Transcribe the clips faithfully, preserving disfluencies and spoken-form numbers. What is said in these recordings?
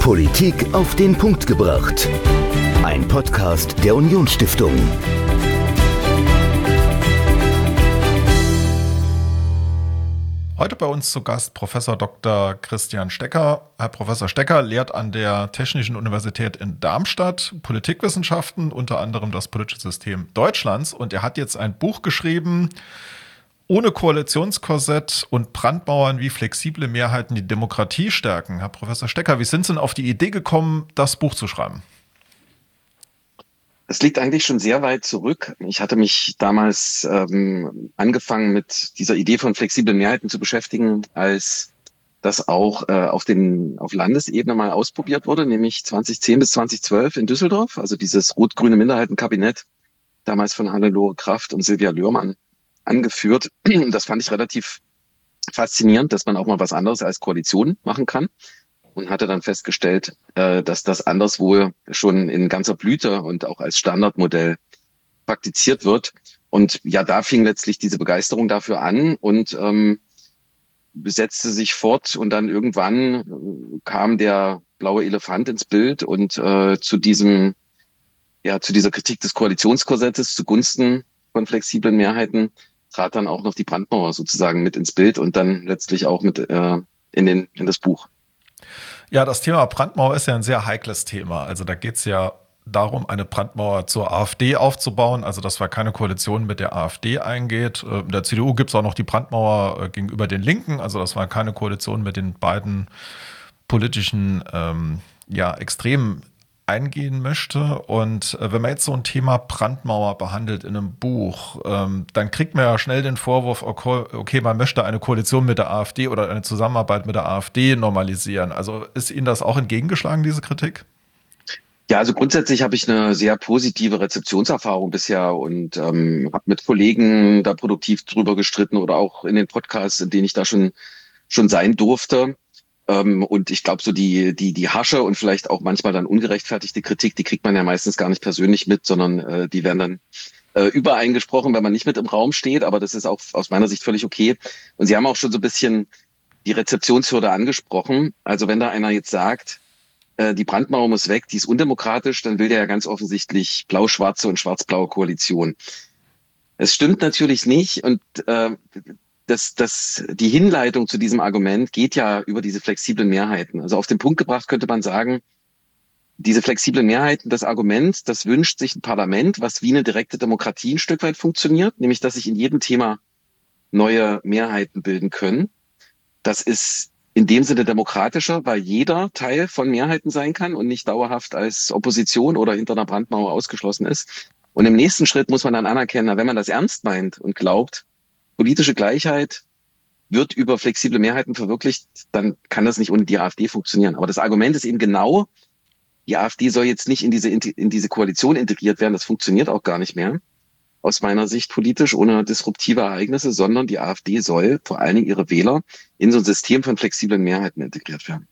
Politik auf den Punkt gebracht. Ein Podcast der Unionsstiftung. Heute bei uns zu Gast Professor Doktor Christian Stecker. Herr Professor Stecker lehrt an der Technischen Universität in Darmstadt Politikwissenschaften, unter anderem das politische System Deutschlands. Und er hat jetzt ein Buch geschrieben, Ohne Koalitionskorsett und Brandmauern, wie flexible Mehrheiten die Demokratie stärken. Herr Professor Stecker, wie sind Sie denn auf die Idee gekommen, das Buch zu schreiben? Das liegt eigentlich schon sehr weit zurück. Ich hatte mich damals ähm, angefangen, mit dieser Idee von flexiblen Mehrheiten zu beschäftigen, als das auch äh, auf den auf Landesebene mal ausprobiert wurde, nämlich zweitausendzehn bis zweitausendzwölf in Düsseldorf, also dieses rot-grüne Minderheitenkabinett, damals von Hannelore Kraft und Silvia Lürmann angeführt. Das fand ich relativ faszinierend, dass man auch mal was anderes als Koalition machen kann. Und hatte dann festgestellt, äh, dass das anderswo schon in ganzer Blüte und auch als Standardmodell praktiziert wird. Und ja, da fing letztlich diese Begeisterung dafür an und ähm, setzte sich fort. Und dann irgendwann äh, kam der blaue Elefant ins Bild und äh, zu diesem, ja, zu dieser Kritik des Koalitionskorsettes zugunsten von flexiblen Mehrheiten trat dann auch noch die Brandmauer sozusagen mit ins Bild und dann letztlich auch mit äh, in den in das Buch. Ja, das Thema Brandmauer ist ja ein sehr heikles Thema. Also da geht es ja darum, eine Brandmauer zur AfD aufzubauen, also dass wir keine Koalition mit der AfD eingeht. In der C D U gibt es auch noch die Brandmauer gegenüber den Linken, also dass wir keine Koalition mit den beiden politischen ähm, ja, Extremen eingehen möchte. Und äh, wenn man jetzt so ein Thema Brandmauer behandelt in einem Buch, ähm, dann kriegt man ja schnell den Vorwurf, okay, okay, man möchte eine Koalition mit der AfD oder eine Zusammenarbeit mit der AfD normalisieren. Also ist Ihnen das auch entgegengeschlagen, diese Kritik? Ja, also grundsätzlich habe ich eine sehr positive Rezeptionserfahrung bisher und ähm, habe mit Kollegen da produktiv drüber gestritten oder auch in den Podcasts, in denen ich da schon schon sein durfte. Ähm, und ich glaube, so die die die harsche und vielleicht auch manchmal dann ungerechtfertigte Kritik, die kriegt man ja meistens gar nicht persönlich mit, sondern äh, die werden dann äh, übereingesprochen, wenn man nicht mit im Raum steht. Aber das ist auch aus meiner Sicht völlig okay. Und Sie haben auch schon so ein bisschen die Rezeptionshürde angesprochen. Also wenn da einer jetzt sagt, äh, die Brandmauer muss weg, die ist undemokratisch, dann will der ja ganz offensichtlich blau-schwarze und schwarz-blaue Koalition. Es stimmt natürlich nicht und äh, Das, das, die Hinleitung zu diesem Argument geht ja über diese flexiblen Mehrheiten. Also auf den Punkt gebracht könnte man sagen, diese flexiblen Mehrheiten, das Argument, das wünscht sich ein Parlament, was wie eine direkte Demokratie ein Stück weit funktioniert, nämlich dass sich in jedem Thema neue Mehrheiten bilden können. Das ist in dem Sinne demokratischer, weil jeder Teil von Mehrheiten sein kann und nicht dauerhaft als Opposition oder hinter einer Brandmauer ausgeschlossen ist. Und im nächsten Schritt muss man dann anerkennen, wenn man das ernst meint und glaubt, politische Gleichheit wird über flexible Mehrheiten verwirklicht, dann kann das nicht ohne die AfD funktionieren. Aber das Argument ist eben genau, die AfD soll jetzt nicht in diese, in diese Koalition integriert werden. Das funktioniert auch gar nicht mehr, aus meiner Sicht politisch, ohne disruptive Ereignisse, sondern die AfD soll vor allen Dingen ihre Wähler in so ein System von flexiblen Mehrheiten integriert werden.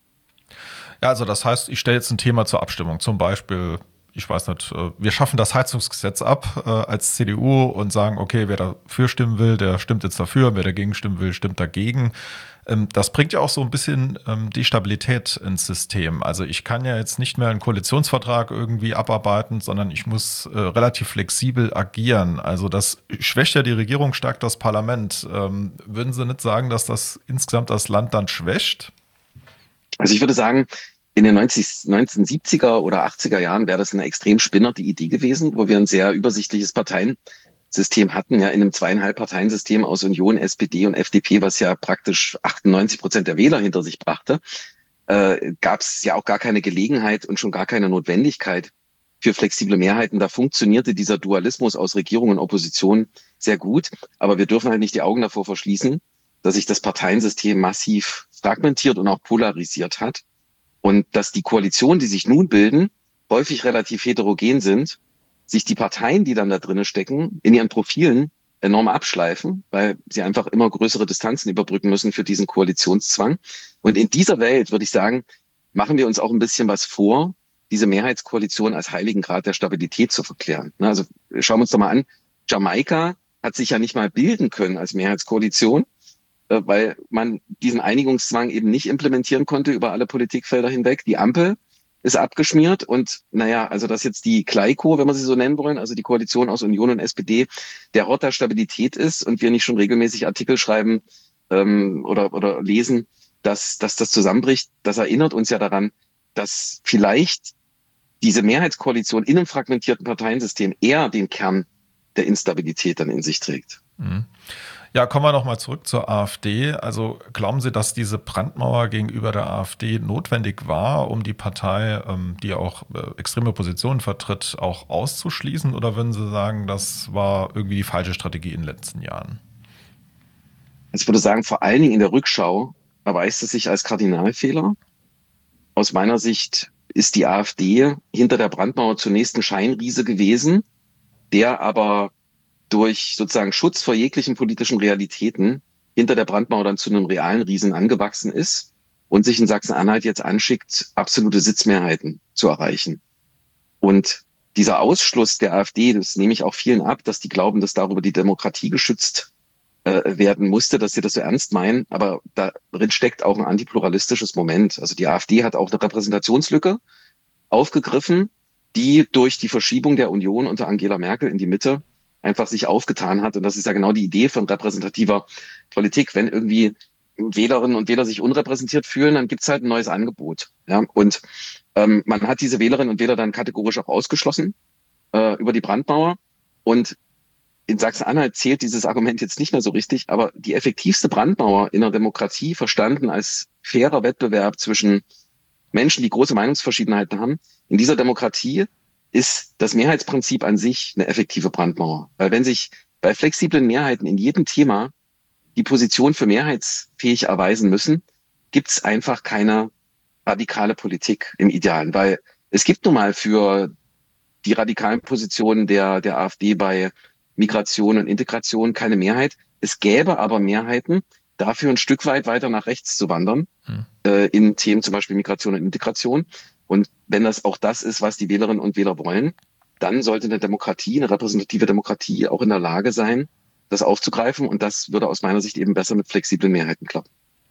Ja, also das heißt, ich stelle jetzt ein Thema zur Abstimmung, zum Beispiel, ich weiß nicht, wir schaffen das Heizungsgesetz ab äh, als C D U und sagen, okay, wer dafür stimmen will, der stimmt jetzt dafür, wer dagegen stimmen will, stimmt dagegen. Ähm, das bringt ja auch so ein bisschen ähm, die Stabilität ins System. Also ich kann ja jetzt nicht mehr einen Koalitionsvertrag irgendwie abarbeiten, sondern ich muss äh, relativ flexibel agieren. Also das schwächt ja die Regierung, stärkt das Parlament. Ähm, würden Sie nicht sagen, dass das insgesamt das Land dann schwächt? Also ich würde sagen, in den neunzehnhundertsiebziger oder achtziger Jahren wäre das eine extrem spinnerte Idee gewesen, wo wir ein sehr übersichtliches Parteiensystem hatten, ja in einem zweieinhalb Parteiensystem aus Union, S P D und F D P, was ja praktisch achtundneunzig Prozent der Wähler hinter sich brachte, äh, gab es ja auch gar keine Gelegenheit und schon gar keine Notwendigkeit für flexible Mehrheiten. Da funktionierte dieser Dualismus aus Regierung und Opposition sehr gut, aber wir dürfen halt nicht die Augen davor verschließen, dass sich das Parteiensystem massiv fragmentiert und auch polarisiert hat. Und dass die Koalitionen, die sich nun bilden, häufig relativ heterogen sind, sich die Parteien, die dann da drinnen stecken, in ihren Profilen enorm abschleifen, weil sie einfach immer größere Distanzen überbrücken müssen für diesen Koalitionszwang. Und in dieser Welt, würde ich sagen, machen wir uns auch ein bisschen was vor, diese Mehrheitskoalition als heiligen Grad der Stabilität zu verklären. Also schauen wir uns doch mal an, Jamaika hat sich ja nicht mal bilden können als Mehrheitskoalition, äh, weil man diesen Einigungszwang eben nicht implementieren konnte über alle Politikfelder hinweg. Die Ampel ist abgeschmiert und naja, also dass jetzt die Kleiko, wenn wir sie so nennen wollen, also die Koalition aus Union und S P D, der Hort der Stabilität ist und wir nicht schon regelmäßig Artikel schreiben ähm, oder, oder lesen, dass, dass das zusammenbricht, das erinnert uns ja daran, dass vielleicht diese Mehrheitskoalition in einem fragmentierten Parteiensystem eher den Kern der Instabilität dann in sich trägt. Mhm. Ja, kommen wir nochmal zurück zur AfD. Also glauben Sie, dass diese Brandmauer gegenüber der AfD notwendig war, um die Partei, ähm, die auch äh, extreme Positionen vertritt, auch auszuschließen? Oder würden Sie sagen, das war irgendwie die falsche Strategie in den letzten Jahren? Ich würde sagen, vor allen Dingen in der Rückschau erweist es sich als Kardinalfehler. Aus meiner Sicht ist die AfD hinter der Brandmauer zunächst ein Scheinriese gewesen, der aber durch sozusagen Schutz vor jeglichen politischen Realitäten hinter der Brandmauer dann zu einem realen Riesen angewachsen ist und sich in Sachsen-Anhalt jetzt anschickt, absolute Sitzmehrheiten zu erreichen. Und dieser Ausschluss der AfD, das nehme ich auch vielen ab, dass die glauben, dass darüber die Demokratie geschützt äh, werden musste, dass sie das so ernst meinen, aber darin steckt auch ein antipluralistisches Moment. Also die AfD hat auch eine Repräsentationslücke aufgegriffen, die durch die Verschiebung der Union unter Angela Merkel in die Mitte einfach sich aufgetan hat. Und das ist ja genau die Idee von repräsentativer Politik. Wenn irgendwie Wählerinnen und Wähler sich unrepräsentiert fühlen, dann gibt's halt ein neues Angebot. Ja, und ähm, man hat diese Wählerinnen und Wähler dann kategorisch auch ausgeschlossen äh, über die Brandmauer. Und in Sachsen-Anhalt zählt dieses Argument jetzt nicht mehr so richtig, aber die effektivste Brandmauer in einer Demokratie, verstanden als fairer Wettbewerb zwischen Menschen, die große Meinungsverschiedenheiten haben, in dieser Demokratie ist das Mehrheitsprinzip an sich eine effektive Brandmauer. Weil wenn sich bei flexiblen Mehrheiten in jedem Thema die Position für mehrheitsfähig erweisen müssen, gibt's einfach keine radikale Politik im Idealen. Weil es gibt nun mal für die radikalen Positionen der, der AfD bei Migration und Integration keine Mehrheit. Es gäbe aber Mehrheiten, dafür ein Stück weit weiter nach rechts zu wandern, hm. äh, in Themen zum Beispiel Migration und Integration. Und wenn das auch das ist, was die Wählerinnen und Wähler wollen, dann sollte eine Demokratie, eine repräsentative Demokratie auch in der Lage sein, das aufzugreifen. Und das würde aus meiner Sicht eben besser mit flexiblen Mehrheiten klappen.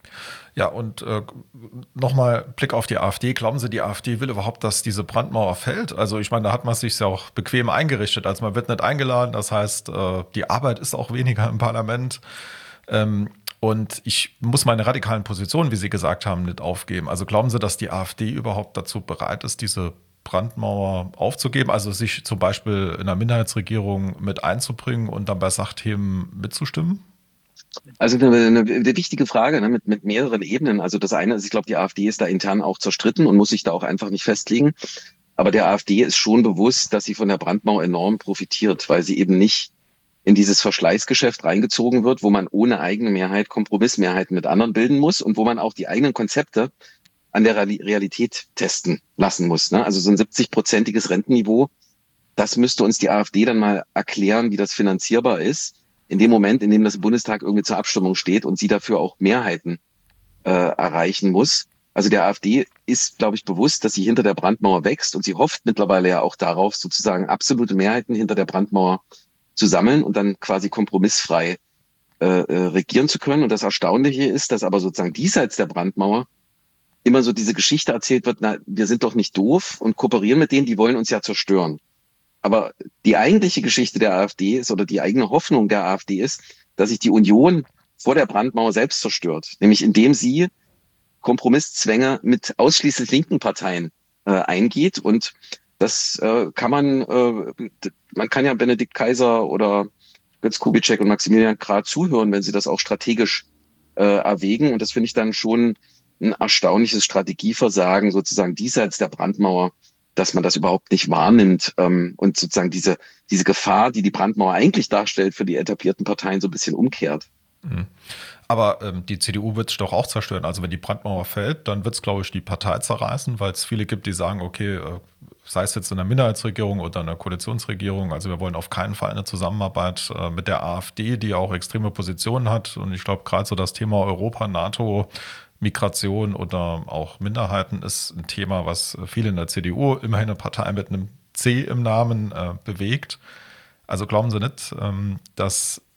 Ja, und äh, nochmal Blick auf die AfD. Glauben Sie, die AfD will überhaupt, dass diese Brandmauer fällt? Also ich meine, da hat man sich ja auch bequem eingerichtet. Also man wird nicht eingeladen. Das heißt, äh, die Arbeit ist auch weniger im Parlament. Ähm, Und ich muss meine radikalen Positionen, wie Sie gesagt haben, nicht aufgeben. Also glauben Sie, dass die AfD überhaupt dazu bereit ist, diese Brandmauer aufzugeben? Also sich zum Beispiel in einer Minderheitsregierung mit einzubringen und dann bei Sachthemen mitzustimmen? Also eine, eine, eine wichtige Frage, ne, mit, mit mehreren Ebenen. Also das eine ist, ich glaube, die AfD ist da intern auch zerstritten und muss sich da auch einfach nicht festlegen. Aber der AfD ist schon bewusst, dass sie von der Brandmauer enorm profitiert, weil sie eben nicht in dieses Verschleißgeschäft reingezogen wird, wo man ohne eigene Mehrheit Kompromissmehrheiten mit anderen bilden muss und wo man auch die eigenen Konzepte an der Realität testen lassen muss. Ne? Also so ein siebzig-prozentiges Rentenniveau, das müsste uns die AfD dann mal erklären, wie das finanzierbar ist, in dem Moment, in dem das im Bundestag irgendwie zur Abstimmung steht und sie dafür auch Mehrheiten äh, erreichen muss. Also der AfD ist, glaube ich, bewusst, dass sie hinter der Brandmauer wächst und sie hofft mittlerweile ja auch darauf, sozusagen absolute Mehrheiten hinter der Brandmauer zu sammeln und dann quasi kompromissfrei äh, regieren zu können. Und das Erstaunliche ist, dass aber sozusagen diesseits der Brandmauer immer so diese Geschichte erzählt wird, na, wir sind doch nicht doof und kooperieren mit denen, die wollen uns ja zerstören. Aber die eigentliche Geschichte der AfD ist oder die eigene Hoffnung der AfD ist, dass sich die Union vor der Brandmauer selbst zerstört. Nämlich indem sie Kompromisszwänge mit ausschließlich linken Parteien äh, eingeht. Und das äh, kann man, äh, man kann ja Benedikt Kaiser oder Götz Kubitschek und Maximilian Krah zuhören, wenn sie das auch strategisch äh, erwägen. Und das finde ich dann schon ein erstaunliches Strategieversagen, sozusagen diesseits der Brandmauer, dass man das überhaupt nicht wahrnimmt ähm, und sozusagen diese diese Gefahr, die die Brandmauer eigentlich darstellt, für die etablierten Parteien so ein bisschen umkehrt. Mhm. Aber ähm, die C D U wird es doch auch zerstören. Also wenn die Brandmauer fällt, dann wird es, glaube ich, die Partei zerreißen, weil es viele gibt, die sagen, okay, äh, sei es jetzt in einer Minderheitsregierung oder einer Koalitionsregierung, also wir wollen auf keinen Fall eine Zusammenarbeit äh, mit der AfD, die ja auch extreme Positionen hat. Und ich glaube, gerade so das Thema Europa, NATO, Migration oder auch Minderheiten ist ein Thema, was viele in der C D U, immerhin eine Partei mit einem C im Namen, äh, bewegt. Also glauben Sie nicht, ähm, dass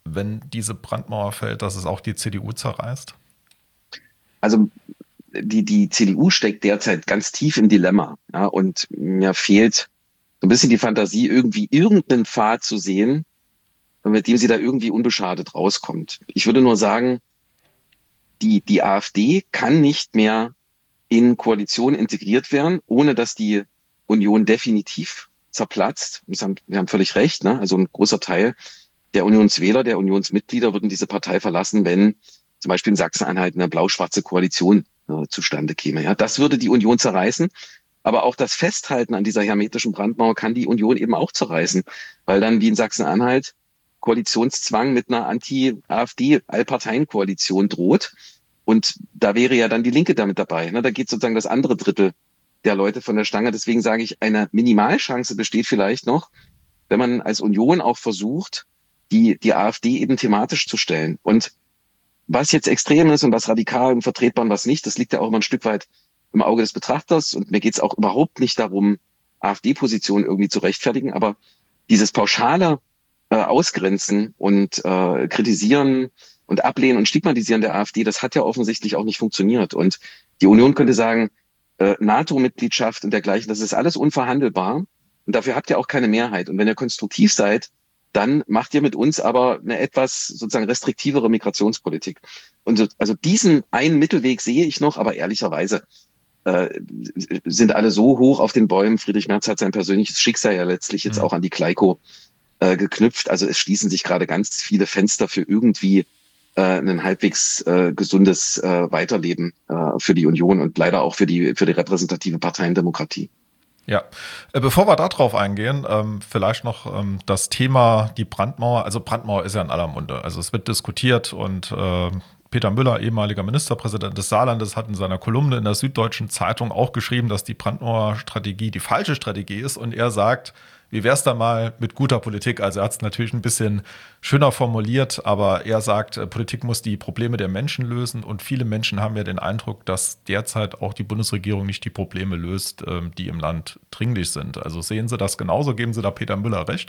wenn diese Brandmauer fällt, dass es auch die C D U zerreißt? Also die, die C D U steckt derzeit ganz tief im Dilemma. Ja, und mir fehlt so ein bisschen die Fantasie, irgendwie irgendeinen Pfad zu sehen, mit dem sie da irgendwie unbeschadet rauskommt. Ich würde nur sagen, die, die AfD kann nicht mehr in Koalition integriert werden, ohne dass die Union definitiv zerplatzt. Wir haben, wir haben völlig recht, ne? Also ein großer Teil der Unionswähler, der Unionsmitglieder würden diese Partei verlassen, wenn zum Beispiel in Sachsen-Anhalt eine blau-schwarze Koalition äh, zustande käme. Ja, das würde die Union zerreißen. Aber auch das Festhalten an dieser hermetischen Brandmauer kann die Union eben auch zerreißen, weil dann wie in Sachsen-Anhalt Koalitionszwang mit einer Anti-AfD-Allparteien-Koalition droht. Und da wäre ja dann die Linke damit dabei. Da geht sozusagen das andere Drittel der Leute von der Stange. Deswegen sage ich, eine Minimalchance besteht vielleicht noch, wenn man als Union auch versucht, die, die AfD eben thematisch zu stellen. Und was jetzt extrem ist und was radikal und vertretbar und was nicht, das liegt ja auch immer ein Stück weit im Auge des Betrachters. Und mir geht es auch überhaupt nicht darum, AfD-Positionen irgendwie zu rechtfertigen. Aber dieses pauschale äh, Ausgrenzen und äh, Kritisieren und Ablehnen und Stigmatisieren der AfD, das hat ja offensichtlich auch nicht funktioniert. Und die Union könnte sagen, äh, NATO-Mitgliedschaft und dergleichen, das ist alles unverhandelbar. Und dafür habt ihr auch keine Mehrheit. Und wenn ihr konstruktiv seid, dann macht ihr mit uns aber eine etwas sozusagen restriktivere Migrationspolitik. Und so, also diesen einen Mittelweg sehe ich noch, aber ehrlicherweise äh, sind alle so hoch auf den Bäumen. Friedrich Merz hat sein persönliches Schicksal ja letztlich jetzt auch an die Kleiko äh, geknüpft. Also es schließen sich gerade ganz viele Fenster für irgendwie äh, ein halbwegs äh, gesundes äh, Weiterleben äh, für die Union und leider auch für die für die repräsentative Parteiendemokratie. Ja, bevor wir da drauf eingehen, ähm, vielleicht noch ähm, das Thema die Brandmauer. Also Brandmauer ist ja in aller Munde. Also es wird diskutiert und äh, Peter Müller, ehemaliger Ministerpräsident des Saarlandes, hat in seiner Kolumne in der Süddeutschen Zeitung auch geschrieben, dass die Brandmauerstrategie die falsche Strategie ist. Und er sagt, wie wär's da mal mit guter Politik? Also er hat es natürlich ein bisschen schöner formuliert, aber er sagt, Politik muss die Probleme der Menschen lösen. Und viele Menschen haben ja den Eindruck, dass derzeit auch die Bundesregierung nicht die Probleme löst, die im Land dringlich sind. Also sehen Sie das genauso? Geben Sie da Peter Müller recht?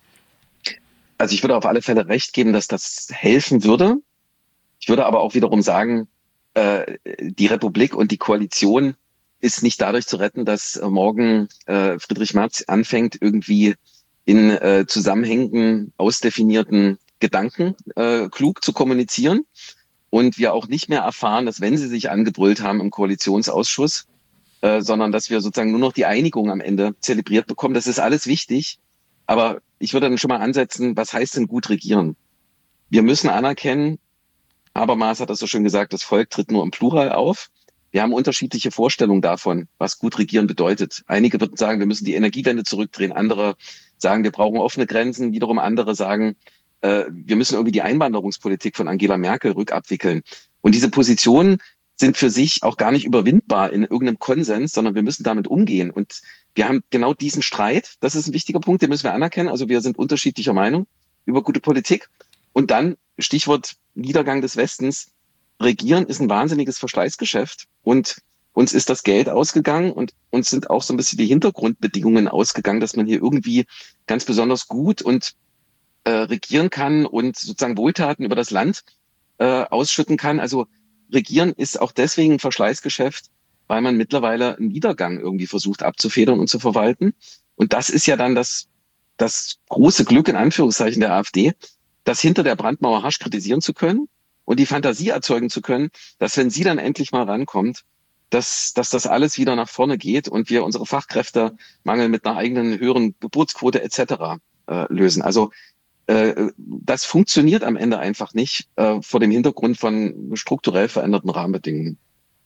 Also ich würde auf alle Fälle recht geben, dass das helfen würde. Ich würde aber auch wiederum sagen, äh, die Republik und die Koalition ist nicht dadurch zu retten, dass äh, morgen äh, Friedrich Merz anfängt, irgendwie in äh, zusammenhängenden, ausdefinierten Gedanken äh, klug zu kommunizieren. Und wir auch nicht mehr erfahren, dass wenn sie sich angebrüllt haben im Koalitionsausschuss, äh, sondern dass wir sozusagen nur noch die Einigung am Ende zelebriert bekommen. Das ist alles wichtig. Aber ich würde dann schon mal ansetzen, was heißt denn gut regieren? Wir müssen anerkennen, Habermas hat das so schön gesagt, das Volk tritt nur im Plural auf. Wir haben unterschiedliche Vorstellungen davon, was gut regieren bedeutet. Einige würden sagen, wir müssen die Energiewende zurückdrehen. Andere sagen, wir brauchen offene Grenzen. Wiederum andere sagen, äh, wir müssen irgendwie die Einwanderungspolitik von Angela Merkel rückabwickeln. Und diese Positionen sind für sich auch gar nicht überwindbar in irgendeinem Konsens, sondern wir müssen damit umgehen. Und wir haben genau diesen Streit. Das ist ein wichtiger Punkt, den müssen wir anerkennen. Also wir sind unterschiedlicher Meinung über gute Politik. Und dann Stichwort Niedergang des Westens. Regieren ist ein wahnsinniges Verschleißgeschäft und uns ist das Geld ausgegangen und uns sind auch so ein bisschen die Hintergrundbedingungen ausgegangen, dass man hier irgendwie ganz besonders gut und äh, regieren kann und sozusagen Wohltaten über das Land äh, ausschütten kann. Also Regieren ist auch deswegen ein Verschleißgeschäft, weil man mittlerweile einen Niedergang irgendwie versucht abzufedern und zu verwalten. Und das ist ja dann das, das große Glück in Anführungszeichen der AfD, das hinter der Brandmauer harsch kritisieren zu können und die Fantasie erzeugen zu können, dass wenn sie dann endlich mal rankommt, dass, dass das alles wieder nach vorne geht und wir unsere Fachkräftemangel mit einer eigenen höheren Geburtsquote et cetera äh, lösen. Also äh, das funktioniert am Ende einfach nicht äh, vor dem Hintergrund von strukturell veränderten Rahmenbedingungen.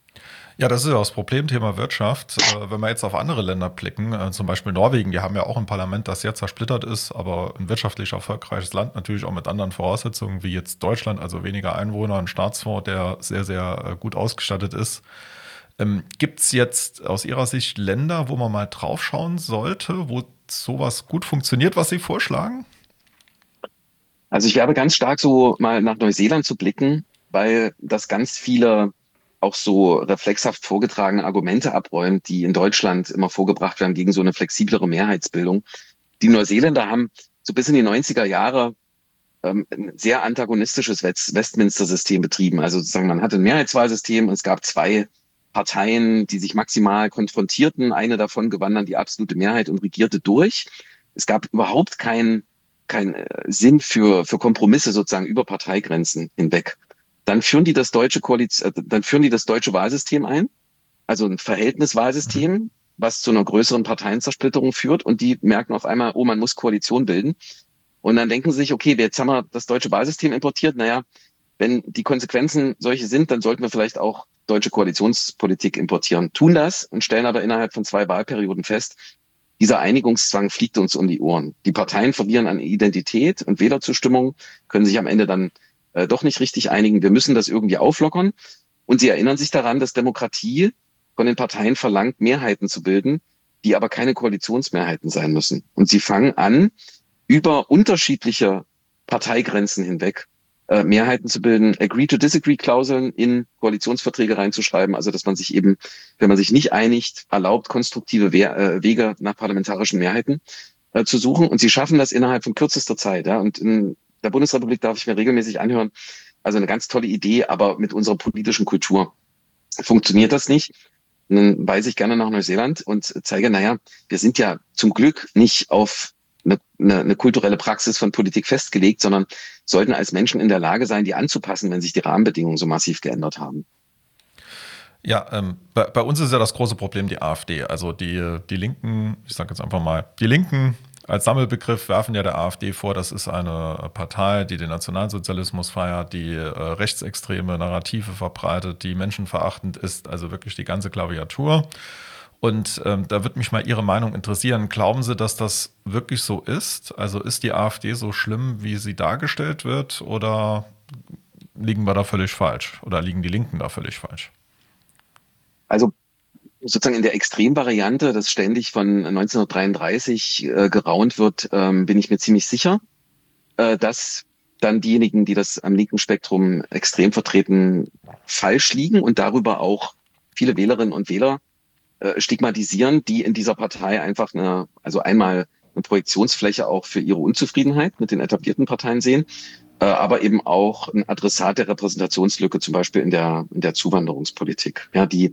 Ja, das ist ja das Problemthema Wirtschaft. Äh, wenn wir jetzt auf andere Länder blicken, äh, zum Beispiel Norwegen, die haben ja auch ein Parlament, das sehr zersplittert ist, aber ein wirtschaftlich erfolgreiches Land, natürlich auch mit anderen Voraussetzungen wie jetzt Deutschland, also weniger Einwohner, ein Staatsfonds, der sehr, sehr äh, gut ausgestattet ist. Ähm, Gibt es jetzt aus Ihrer Sicht Länder, wo man mal draufschauen sollte, wo sowas gut funktioniert, was Sie vorschlagen? Also ich werbe ganz stark so mal nach Neuseeland zu blicken, weil das ganz viele auch so reflexhaft vorgetragene Argumente abräumt, die in Deutschland immer vorgebracht werden gegen so eine flexiblere Mehrheitsbildung. Die Neuseeländer haben so bis in die neunziger Jahre ähm, ein sehr antagonistisches West Westminster-System betrieben. Also sozusagen, man hatte ein Mehrheitswahlsystem und es gab zwei Parteien, die sich maximal konfrontierten. Eine davon gewann dann die absolute Mehrheit und regierte durch. Es gab überhaupt keinen kein Sinn für, für Kompromisse sozusagen über Parteigrenzen hinweg. Dann führen die das deutsche Koalition, äh, dann führen die das deutsche Wahlsystem ein, also ein Verhältniswahlsystem, was zu einer größeren Parteienzersplitterung führt und die merken auf einmal, oh, man muss Koalition bilden. Und dann denken sie sich, okay, jetzt haben wir das deutsche Wahlsystem importiert. Naja, wenn die Konsequenzen solche sind, dann sollten wir vielleicht auch deutsche Koalitionspolitik importieren. Tun das und stellen aber innerhalb von zwei Wahlperioden fest, dieser Einigungszwang fliegt uns um die Ohren. Die Parteien verlieren an Identität und Wählerzustimmung, können sich am Ende dann äh, doch nicht richtig einigen. Wir müssen das irgendwie auflockern. Und sie erinnern sich daran, dass Demokratie von den Parteien verlangt, Mehrheiten zu bilden, die aber keine Koalitionsmehrheiten sein müssen. Und sie fangen an, über unterschiedliche Parteigrenzen hinweg äh, Mehrheiten zu bilden, Agree-to-Disagree-Klauseln in Koalitionsverträge reinzuschreiben, also dass man sich eben, wenn man sich nicht einigt, erlaubt, konstruktive We äh, Wege nach parlamentarischen Mehrheiten äh, zu suchen. Und sie schaffen das innerhalb von kürzester Zeit. Ja? Und in der Bundesrepublik darf ich mir regelmäßig anhören, also eine ganz tolle Idee, aber mit unserer politischen Kultur funktioniert das nicht. Und dann weise ich gerne nach Neuseeland und zeige, naja, wir sind ja zum Glück nicht auf eine, eine, eine kulturelle Praxis von Politik festgelegt, sondern sollten als Menschen in der Lage sein, die anzupassen, wenn sich die Rahmenbedingungen so massiv geändert haben. Ja, ähm, bei, bei uns ist ja das große Problem die AfD. Also die, die Linken, ich sage jetzt einfach mal, die Linken als Sammelbegriff werfen ja der AfD vor, das ist eine Partei, die den Nationalsozialismus feiert, die äh, rechtsextreme Narrative verbreitet, die menschenverachtend ist, also wirklich die ganze Klaviatur. Und ähm, da würde mich mal Ihre Meinung interessieren. Glauben Sie, dass das wirklich so ist? Also ist die AfD so schlimm, wie sie dargestellt wird, oder liegen wir da völlig falsch? Oder liegen die Linken da völlig falsch? Also sozusagen in der Extremvariante, das ständig von neunzehnhundertdreiunddreißig äh, geraunt wird, ähm, bin ich mir ziemlich sicher, äh, dass dann diejenigen, die das am linken Spektrum extrem vertreten, falsch liegen und darüber auch viele Wählerinnen und Wähler äh, stigmatisieren, die in dieser Partei einfach eine, also einmal eine Projektionsfläche auch für ihre Unzufriedenheit mit den etablierten Parteien sehen, äh, aber eben auch ein Adressat der Repräsentationslücke, zum Beispiel in der, in der Zuwanderungspolitik. Ja, die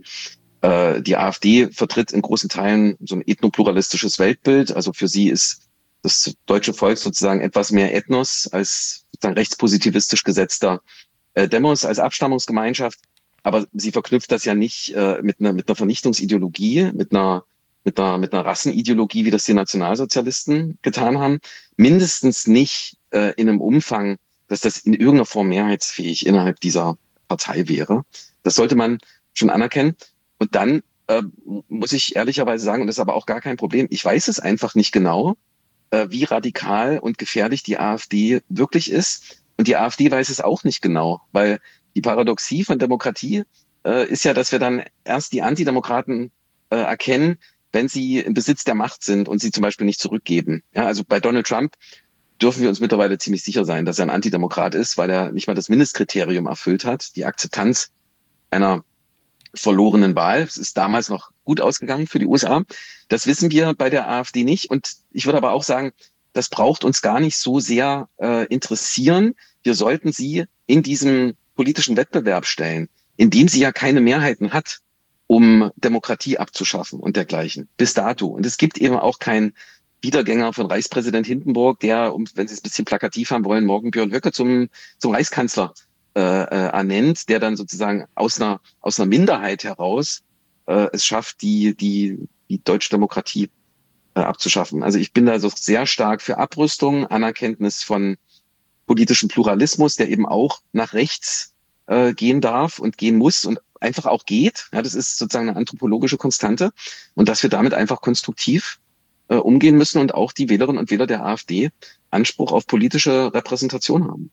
Die AfD vertritt in großen Teilen so ein ethnopluralistisches Weltbild. Also für sie ist das deutsche Volk sozusagen etwas mehr Ethnos als sozusagen rechtspositivistisch gesetzter äh, Demos, als Abstammungsgemeinschaft. Aber sie verknüpft das ja nicht äh, mit einer mit einer Vernichtungsideologie, mit einer mit einer mit einer Rassenideologie, wie das die Nationalsozialisten getan haben. Mindestens nicht äh, in einem Umfang, dass das in irgendeiner Form mehrheitsfähig innerhalb dieser Partei wäre. Das sollte man schon anerkennen. Und dann äh, muss ich ehrlicherweise sagen, und das ist aber auch gar kein Problem, ich weiß es einfach nicht genau, äh, wie radikal und gefährlich die AfD wirklich ist. Und die AfD weiß es auch nicht genau, weil die Paradoxie von Demokratie äh, ist ja, dass wir dann erst die Antidemokraten äh, erkennen, wenn sie im Besitz der Macht sind und sie zum Beispiel nicht zurückgeben. Ja, also bei Donald Trump dürfen wir uns mittlerweile ziemlich sicher sein, dass er ein Antidemokrat ist, weil er nicht mal das Mindestkriterium erfüllt hat, die Akzeptanz einer verlorenen Wahl. Es ist damals noch gut ausgegangen für die U S A. Das wissen wir bei der AfD nicht. Und ich würde aber auch sagen, das braucht uns gar nicht so sehr äh, interessieren. Wir sollten sie in diesem politischen Wettbewerb stellen, in dem sie ja keine Mehrheiten hat, um Demokratie abzuschaffen und dergleichen. Bis dato. Und es gibt eben auch keinen Wiedergänger von Reichspräsident Hindenburg, der, um, wenn Sie es ein bisschen plakativ haben wollen, morgen Björn Höcke zum, zum Reichskanzler äh, äh, ernennt, der dann sozusagen aus einer, aus einer Minderheit heraus äh, es schafft, die, die, die deutsche Demokratie äh, abzuschaffen. Also ich bin da so sehr stark für Abrüstung, Anerkenntnis von politischem Pluralismus, der eben auch nach rechts äh, gehen darf und gehen muss und einfach auch geht. Ja, das ist sozusagen eine anthropologische Konstante und dass wir damit einfach konstruktiv äh, umgehen müssen und auch die Wählerinnen und Wähler der AfD Anspruch auf politische Repräsentation haben.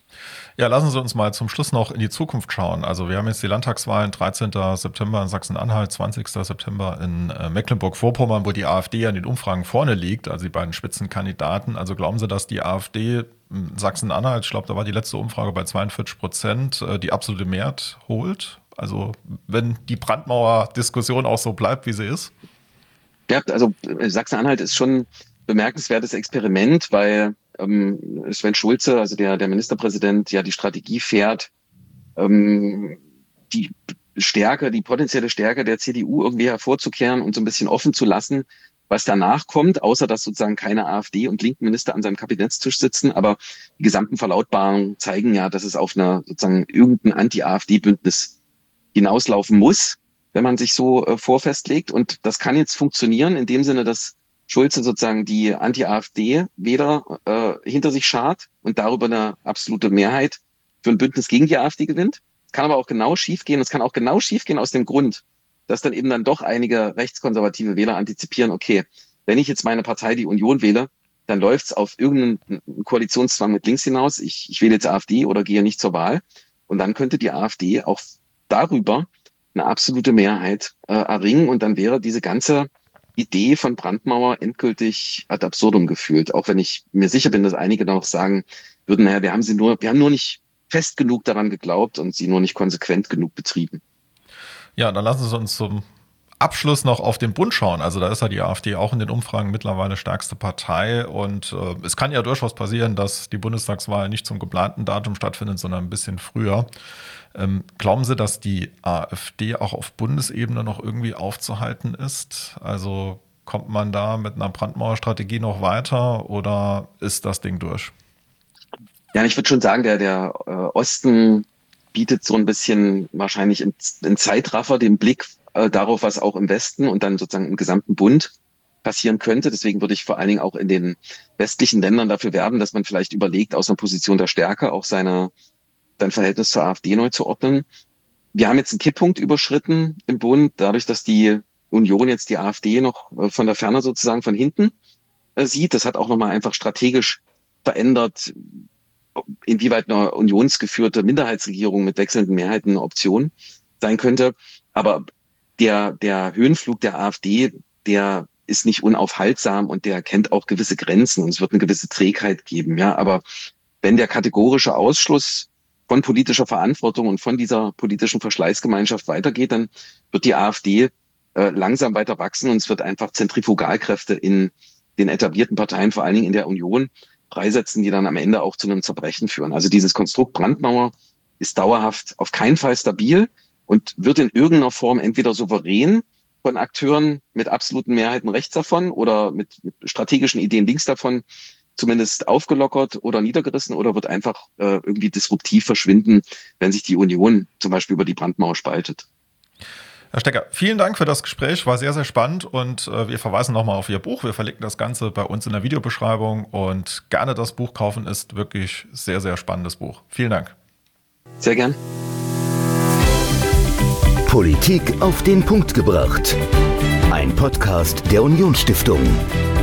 Ja, lassen Sie uns mal zum Schluss noch in die Zukunft schauen. Also wir haben jetzt die Landtagswahlen, dreizehnten September in Sachsen-Anhalt, zwanzigsten September in äh, Mecklenburg-Vorpommern, wo die AfD ja in den Umfragen vorne liegt, also die beiden Spitzenkandidaten. Also glauben Sie, dass die AfD in Sachsen-Anhalt, ich glaube, da war die letzte Umfrage bei zweiundvierzig Prozent, äh, die absolute Mehrheit holt? Also wenn die Brandmauer-Diskussion auch so bleibt, wie sie ist? Ja, also Sachsen-Anhalt ist schon ein bemerkenswertes Experiment, weil ähm, Sven Schulze, also der, der Ministerpräsident, ja die Strategie fährt, ähm, die Stärke, die potenzielle Stärke der C D U irgendwie hervorzukehren und so ein bisschen offen zu lassen, was danach kommt, außer dass sozusagen keine AfD und linken Minister an seinem Kabinettstisch sitzen. Aber die gesamten Verlautbarungen zeigen ja, dass es auf einer sozusagen irgendein Anti-AfD-Bündnis hinauslaufen muss, wenn man sich so äh, vorfestlegt. Und das kann jetzt funktionieren in dem Sinne, dass Schulze sozusagen die Anti-AfD-Wähler äh, hinter sich schart und darüber eine absolute Mehrheit für ein Bündnis gegen die AfD gewinnt. Es kann aber auch genau schiefgehen. Es kann auch genau schiefgehen aus dem Grund, dass dann eben dann doch einige rechtskonservative Wähler antizipieren, okay, wenn ich jetzt meine Partei, die Union, wähle, dann läuft's auf irgendeinen Koalitionszwang mit links hinaus. Ich, ich wähle jetzt AfD oder gehe nicht zur Wahl. Und dann könnte die AfD auch darüber eine absolute Mehrheit äh, erringen. Und dann wäre diese ganze Idee von Brandmauer endgültig ad absurdum geführt. Auch wenn ich mir sicher bin, dass einige noch sagen würden, naja, wir haben sie nur, wir haben nur nicht fest genug daran geglaubt und sie nur nicht konsequent genug betrieben. Ja, dann lassen Sie uns zum Abschluss noch auf den Bund schauen. Also da ist ja die AfD auch in den Umfragen mittlerweile stärkste Partei. Und äh, es kann ja durchaus passieren, dass die Bundestagswahl nicht zum geplanten Datum stattfindet, sondern ein bisschen früher. Ähm, glauben Sie, dass die AfD auch auf Bundesebene noch irgendwie aufzuhalten ist? Also kommt man da mit einer Brandmauerstrategie noch weiter oder ist das Ding durch? Ja, ich würde schon sagen, der, der äh, Osten bietet so ein bisschen wahrscheinlich in, in Zeitraffer den Blick äh, darauf, was auch im Westen und dann sozusagen im gesamten Bund passieren könnte. Deswegen würde ich vor allen Dingen auch in den westlichen Ländern dafür werben, dass man vielleicht überlegt, aus einer Position der Stärke auch seine, sein Verhältnis zur AfD neu zu ordnen. Wir haben jetzt einen Kipppunkt überschritten im Bund, dadurch, dass die Union jetzt die AfD noch äh, von der Ferne sozusagen von hinten äh, sieht. Das hat auch nochmal einfach strategisch verändert, inwieweit eine unionsgeführte Minderheitsregierung mit wechselnden Mehrheiten eine Option sein könnte. Aber der, der Höhenflug der AfD, der ist nicht unaufhaltsam und der kennt auch gewisse Grenzen und es wird eine gewisse Trägheit geben. Ja, aber wenn der kategorische Ausschluss von politischer Verantwortung und von dieser politischen Verschleißgemeinschaft weitergeht, dann wird die AfD äh, langsam weiter wachsen und es wird einfach Zentrifugalkräfte in den etablierten Parteien, vor allen Dingen in der Union, freisetzen, die dann am Ende auch zu einem Zerbrechen führen. Also dieses Konstrukt Brandmauer ist dauerhaft auf keinen Fall stabil und wird in irgendeiner Form entweder souverän von Akteuren mit absoluten Mehrheiten rechts davon oder mit, mit strategischen Ideen links davon zumindest aufgelockert oder niedergerissen oder wird einfach äh, irgendwie disruptiv verschwinden, wenn sich die Union zum Beispiel über die Brandmauer spaltet. Herr Stecker, vielen Dank für das Gespräch, war sehr, sehr spannend und äh, wir verweisen nochmal auf Ihr Buch. Wir verlinken das Ganze bei uns in der Videobeschreibung und gerne das Buch kaufen, ist wirklich sehr, sehr spannendes Buch. Vielen Dank. Sehr gern. Politik auf den Punkt gebracht. Ein Podcast der Unionsstiftung.